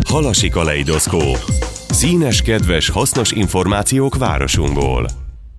Halasi kaleidoszkóp. Színes, kedves, hasznos információk városunkból.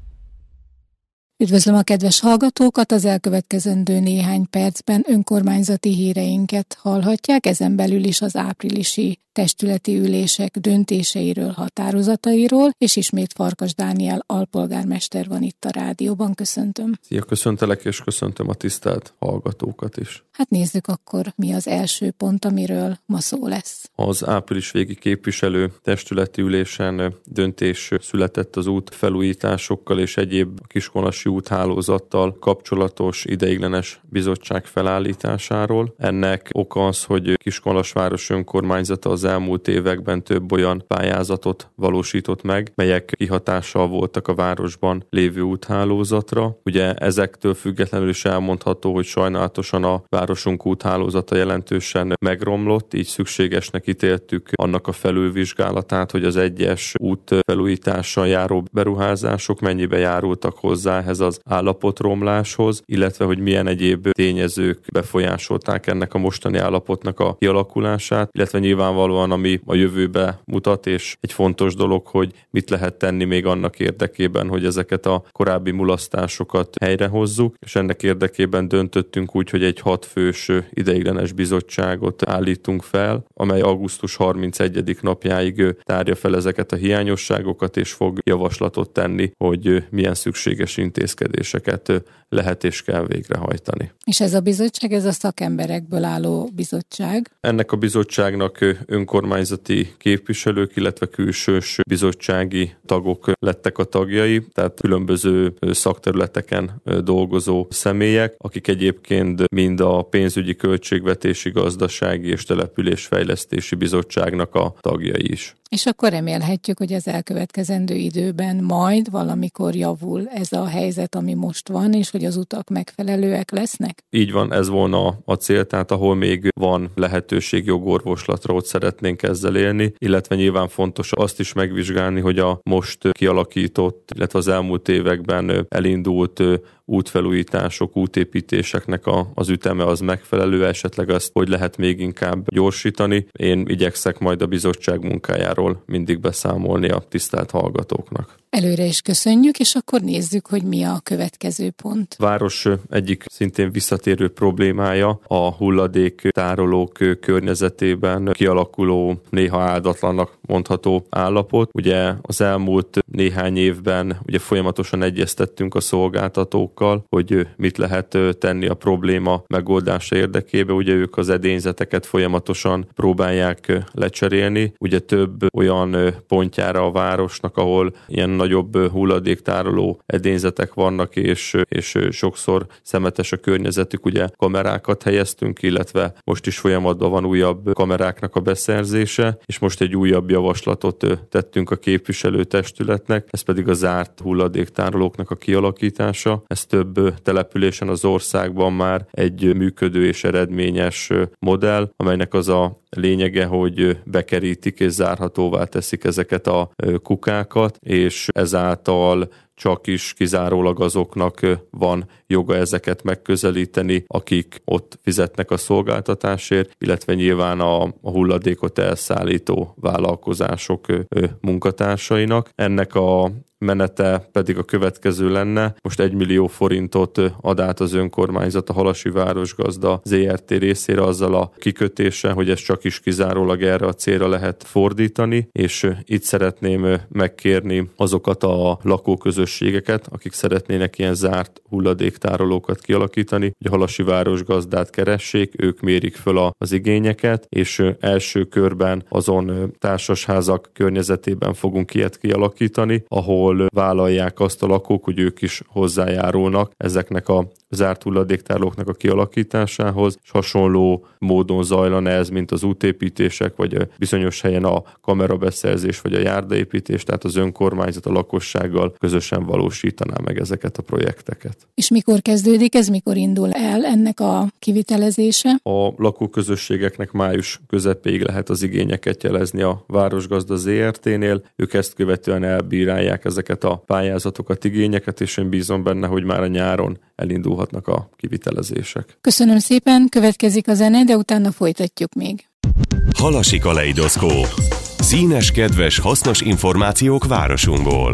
Üdvözlöm a kedves hallgatókat, az elkövetkezendő néhány percben önkormányzati híreinket hallhatják, ezen belül is az áprilisi testületi ülések döntéseiről, határozatairól, és ismét Farkas Dániel alpolgármester van itt a rádióban. Köszöntöm. Szia, köszöntelek, és köszöntöm a tisztelt hallgatókat is. Hát nézzük akkor, mi az első pont, amiről ma szó lesz. Az április végi képviselő testületi ülésen döntés született az útfelújításokkal és egyéb kiskunlasi úthálózattal kapcsolatos ideiglenes bizottság felállításáról. Ennek oka az, hogy Kiskunhalasváros önkormányzata az elmúlt években több olyan pályázatot valósított meg, melyek kihatással voltak a városban lévő úthálózatra. Ugye ezektől függetlenül is elmondható, hogy sajnálatosan a városunk úthálózata jelentősen megromlott, így szükségesnek ítéltük annak a felülvizsgálatát, hogy az egyes útfelújítással járó beruházások mennyibe járultak hozzá ehhez az állapotromláshoz, illetve hogy milyen egyéb tényezők befolyásolták ennek a mostani állapotnak a kialakulását, illetve nyilvánvalóan ami a jövőbe mutat, és egy fontos dolog, hogy mit lehet tenni még annak érdekében, hogy ezeket a korábbi mulasztásokat helyrehozzuk, és ennek érdekében döntöttünk úgy, hogy egy 6 fős ideiglenes bizottságot állítunk fel, amely augusztus 31. napjáig tárja fel ezeket a hiányosságokat, és fog javaslatot tenni, hogy milyen szükséges intézkedéseket lehet és kell végrehajtani. És ez a bizottság, ez a szakemberekből álló bizottság? Ennek a bizottságnak önkormányzati képviselők, illetve külsős bizottsági tagok lettek a tagjai, tehát különböző szakterületeken dolgozó személyek, akik egyébként mind a pénzügyi, költségvetési, gazdasági és településfejlesztési bizottságnak a tagjai is. És akkor remélhetjük, hogy az elkövetkezendő időben majd valamikor javul ez a helyzet, ami most van, és hogy az utak megfelelőek lesznek? Így van, ez volna a cél, tehát ahol még van lehetőség jogorvoslatra, ott szeretnénk ezzel élni, illetve nyilván fontos azt is megvizsgálni, hogy a most kialakított, illetve az elmúlt években elindult útfelújítások, útépítéseknek az üteme az megfelelő, esetleg azt hogy lehet még inkább gyorsítani. Én igyekszek majd a bizottság munkájáról mindig beszámolni a tisztelt hallgatóknak. Előre is köszönjük, és akkor nézzük, hogy mi a következő pont. Város egyik szintén visszatérő problémája a hulladéktárolók környezetében kialakuló, néha áldatlannak mondható állapot. Ugye az elmúlt néhány évben ugye folyamatosan egyeztettünk a szolgáltatókkal, hogy mit lehet tenni a probléma megoldása érdekében. Ugye ők az edényzeteket folyamatosan próbálják lecserélni. Ugye több olyan pontjára a városnak, ahol ilyen nagyobb hulladéktároló edényzetek vannak, és sokszor szemetes a környezetük, ugye kamerákat helyeztünk, illetve most is folyamatban van újabb kameráknak a beszerzése, és most egy újabb javaslatot tettünk a képviselőtestületnek, ez pedig a zárt hulladéktárolóknak a kialakítása. Ez több településen az országban már egy működő és eredményes modell, amelynek az a lényege, hogy bekerítik és zárhatóvá teszik ezeket a kukákat, és ezáltal csak is kizárólag azoknak van joga ezeket megközelíteni, akik ott fizetnek a szolgáltatásért, illetve nyilván a hulladékot elszállító vállalkozások munkatársainak. Ennek a menete pedig a következő lenne. Most 1 millió forintot ad át az önkormányzat a Halasi Városgazda ZRT részére azzal a kikötéssel, hogy ez csak is kizárólag erre a célra lehet fordítani, és itt szeretném megkérni azokat a lakóközösségeket, akik szeretnének ilyen zárt hulladéktárolókat kialakítani, hogy a Halasi Városgazdát keressék, ők mérik föl az igényeket, és első körben azon társasházak környezetében fogunk ilyet kialakítani, ahol vállalják azt a lakók, hogy ők is hozzájárulnak ezeknek a zárt hulladéktárolóknak a kialakításához, és hasonló módon zajlana ez, mint az útépítések, vagy bizonyos helyen a kamerabeszerzés, vagy a járdaépítés, tehát az önkormányzat a lakossággal közösen valósítaná meg ezeket a projekteket. És mikor kezdődik ez, mikor indul el ennek a kivitelezése? A lakóközösségeknek május közepéig lehet az igényeket jelezni a Városgazda ZRT-nél, ők ezt követően elbírálják ezeket a pályázatokat, igényeket, és én bízom benne, hogy már a nyáron elindulhatnak a kivitelezések. Köszönöm szépen, következik a zene, de utána folytatjuk még. Halasi kaleidoszkóp. Színes, kedves, hasznos információk városunkból.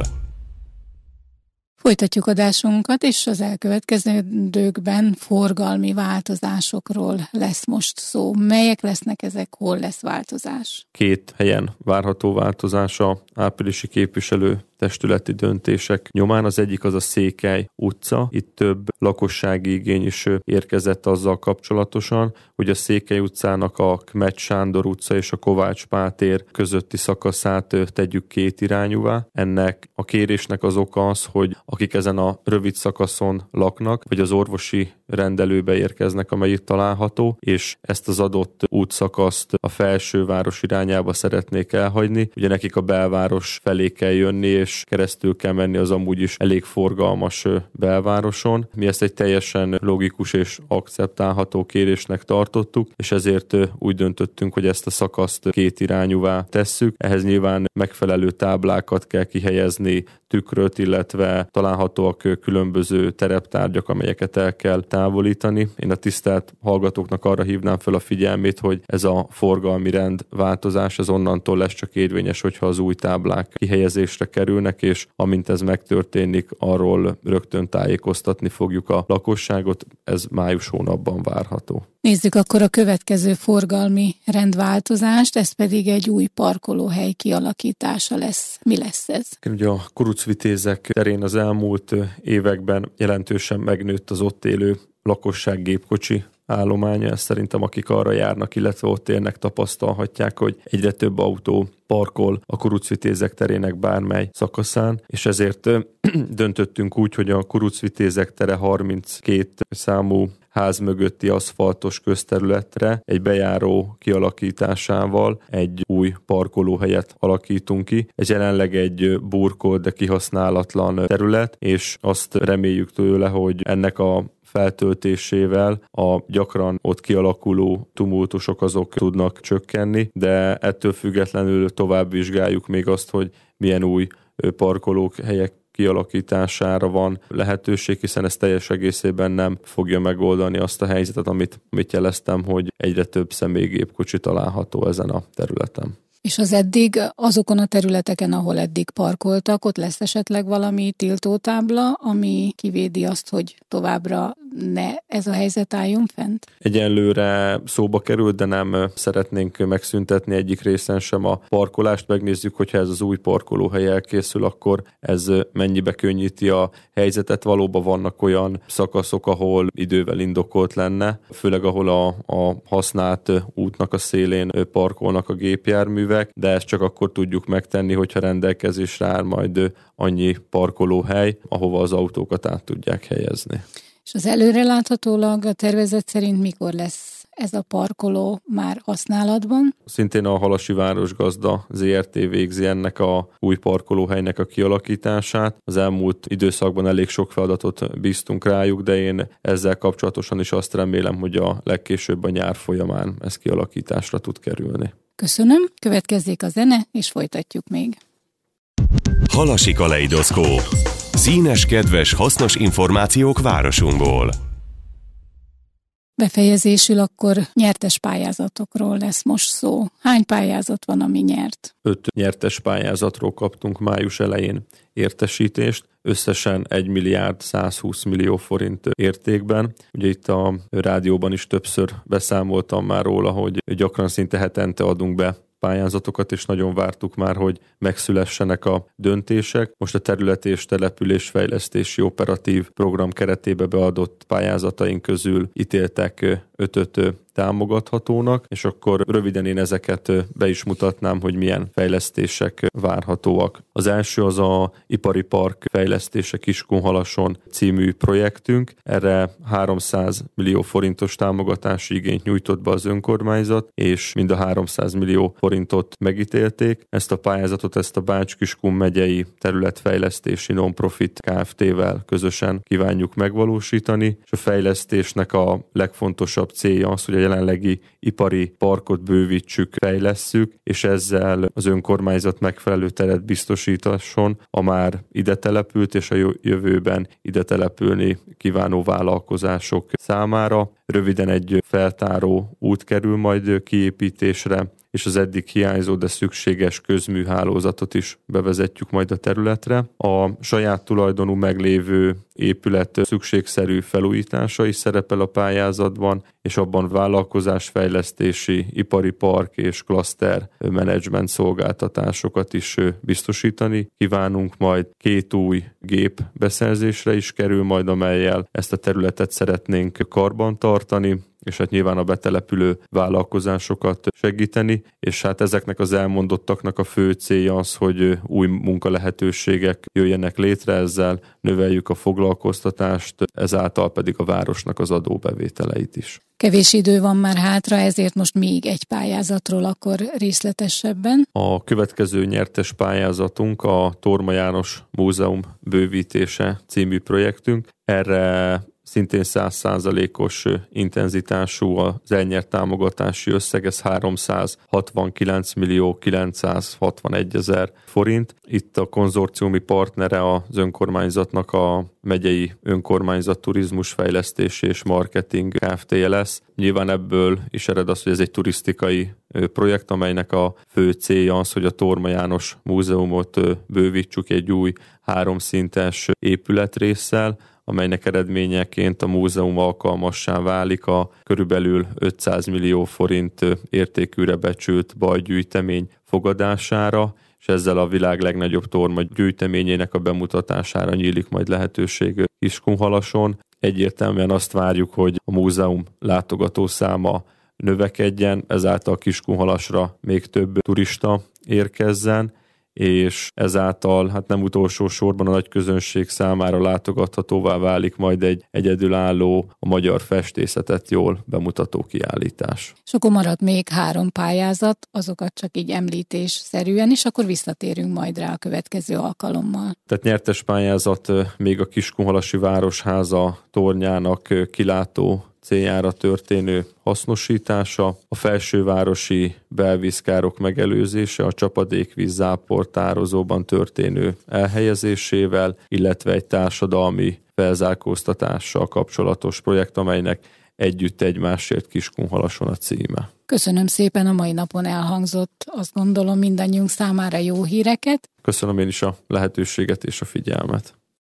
Folytatjuk adásunkat, és az elkövetkezendőkben forgalmi változásokról lesz most szó. Melyek lesznek ezek, hol lesz változás? 2 helyen várható változás a áprilisi képviselő testületi döntések nyomán. Az egyik az a Székely utca. Itt több lakossági igény is érkezett azzal kapcsolatosan, hogy a Székely utcának a Kmetty Sándor utca és a Kovács Pál tér közötti szakaszát tegyük 2 irányúvá. Ennek a kérésnek az oka az, hogy akik ezen a rövid szakaszon laknak, vagy az orvosi rendelőbe érkeznek, amely itt található, és ezt az adott útszakaszt a felsőváros irányába szeretnék elhagyni. Ugye nekik a belváros felé kell jönni, és keresztül kell menni az amúgy is elég forgalmas belvároson. Mi ezt egy teljesen logikus és akceptálható kérésnek tartottuk, és ezért úgy döntöttünk, hogy ezt a szakaszt 2 irányúvá tesszük. Ehhez nyilván megfelelő táblákat kell kihelyezni, tükröt, illetve találhatóak különböző tereptárgyak, amelyeket el kell távolítani. Én a tisztelt hallgatóknak arra hívnám fel a figyelmét, hogy ez a forgalmi rendváltozás az onnantól lesz csak érvényes, hogyha az új táblák kihelyezésre kerülnek, és amint ez megtörténik, arról rögtön tájékoztatni fogjuk a lakosságot. Ez május hónapban várható. Nézzük akkor a következő forgalmi rendváltozást, ez pedig egy új parkolóhely kialakítása lesz. Mi lesz ez? Ugye a kurucvitézek terén az elmúlt években jelentősen megnőtt az ott élő lakosság gépkocsi állománya. Ezt szerintem akik arra járnak, illetve ott élnek, tapasztalhatják, hogy egyre több autó parkol a Kurucvitézek terének bármely szakaszán, és ezért döntöttünk úgy, hogy a Kurucvitézek tere 32 számú ház mögötti aszfaltos közterületre egy bejáró kialakításával egy új parkolóhelyet alakítunk ki. Ez jelenleg egy burkolt, de kihasználatlan terület, és azt reméljük tőle, hogy ennek a feltöltésével a gyakran ott kialakuló tumultusok azok tudnak csökkenni, de ettől függetlenül tovább vizsgáljuk még azt, hogy milyen új parkolók, helyek kialakítására van lehetőség, hiszen ez teljes egészében nem fogja megoldani azt a helyzetet, amit jeleztem, hogy egyre több személygépkocsi található ezen a területen. És az eddig azokon a területeken, ahol eddig parkoltak, ott lesz esetleg valami tiltótábla, ami kivédi azt, hogy továbbra ne ez a helyzet álljon fent? Egyenlőre szóba került, de nem szeretnénk megszüntetni egyik részen sem a parkolást. Megnézzük, hogyha ez az új parkolóhely elkészül, akkor ez mennyibe könnyíti a helyzetet. Valóban vannak olyan szakaszok, ahol idővel indokolt lenne, főleg ahol a használt útnak a szélén parkolnak a gépjárművek, de ezt csak akkor tudjuk megtenni, hogyha rendelkezésre áll majd annyi parkolóhely, ahova az autókat át tudják helyezni. És az előreláthatólag a tervezet szerint mikor lesz ez a parkoló már használatban? Szintén a Halasi Városgazda ZRT végzi ennek a új parkolóhelynek a kialakítását. Az elmúlt időszakban elég sok feladatot bíztunk rájuk, de én ezzel kapcsolatosan is azt remélem, hogy a legkésőbb a nyár folyamán ez kialakításra tud kerülni. Köszönöm, következzék a zene, és folytatjuk még. Halasi kaleidoszkóp. Színes, kedves, hasznos információk városunkból. Befejezésül akkor nyertes pályázatokról lesz most szó. Hány pályázat van, ami nyert? 5 nyertes pályázatról kaptunk május elején értesítést, összesen 1 milliárd 120 millió forint értékben. Ugye itt a rádióban is többször beszámoltam már róla, hogy gyakran szinte hetente adunk be pályázatokat, és nagyon vártuk már, hogy megszülessenek a döntések. Most a terület és településfejlesztési operatív program keretébe beadott pályázataink közül ítéltek 5-öt támogathatónak, és akkor röviden én ezeket be is mutatnám, hogy milyen fejlesztések várhatóak. Az első az a Ipari Park fejlesztése Kiskunhalason című projektünk. Erre 300 millió forintos támogatási igényt nyújtott be az önkormányzat, és mind a 300 millió forintot megítélték. Ezt a pályázatot, ezt a Bács-Kiskun megyei területfejlesztési non-profit Kft-vel közösen kívánjuk megvalósítani, és a fejlesztésnek a legfontosabb célja az, hogy a jelenlegi ipari parkot bővítsük, fejlesszük, és ezzel az önkormányzat megfelelő teret biztosítasson a már ide települt és a jövőben ide települni kívánó vállalkozások számára. Röviden egy feltáró út kerül majd kiépítésre, és az eddig hiányzó, de szükséges közműhálózatot is bevezetjük majd a területre. A saját tulajdonú meglévő épület szükségszerű felújítása is szerepel a pályázatban, és abban vállalkozásfejlesztési, ipari park és klaszter menedzsment szolgáltatásokat is biztosítani kívánunk. Majd 2 új gép beszerzésre is kerül majd, amellyel ezt a területet szeretnénk karbantartani, és hát nyilván a betelepülő vállalkozásokat segíteni, és hát ezeknek az elmondottaknak a fő célja az, hogy új munkalehetőségek jöjjenek létre, ezzel növeljük a foglalkoztatást, ezáltal pedig a városnak az adóbevételeit is. Kevés idő van már hátra, ezért most még egy pályázatról akkor részletesebben. A következő nyertes pályázatunk a Torma János Múzeum bővítése című projektünk. Erre szintén 100%-os intenzitású az elnyert támogatási összeg, ez 369.961.000 forint. Itt a konzorciumi partnere az önkormányzatnak a megyei önkormányzat turizmusfejlesztési és marketing Kft. Lesz. Nyilván ebből is ered az, hogy ez egy turisztikai projekt, amelynek a fő célja az, hogy a Torma János Múzeumot bővítsük egy új 3 szintes épületrésszel, amelynek eredményeként a múzeum alkalmassá válik a körülbelül 500 millió forint értékűre becsült bajgyűjtemény fogadására, és ezzel a világ legnagyobb torma gyűjteményének a bemutatására nyílik majd lehetőség Kiskunhalason. Egyértelműen azt várjuk, hogy a múzeum látogatószáma növekedjen, ezáltal Kiskunhalasra még több turista érkezzen, és ezáltal hát nem utolsó sorban a nagy közönség számára látogathatóvá válik majd egy egyedülálló, a magyar festészetet jól bemutató kiállítás. És akkor marad még 3 pályázat, azokat csak így említésszerűen, és akkor visszatérünk majd rá a következő alkalommal. Tehát nyertes pályázat még a Kiskunhalasi Városháza tornyának kilátó céljára történő hasznosítása, a felsővárosi belvízkárok megelőzése, a csapadékvíz záportározóban történő elhelyezésével, illetve egy társadalmi felzárkóztatással kapcsolatos projekt, amelynek Együtt egymásért Kiskunhalason a címe. Köszönöm szépen, a mai napon elhangzott, azt gondolom, mindannyiunk számára jó híreket. Köszönöm én is a lehetőséget és a figyelmet.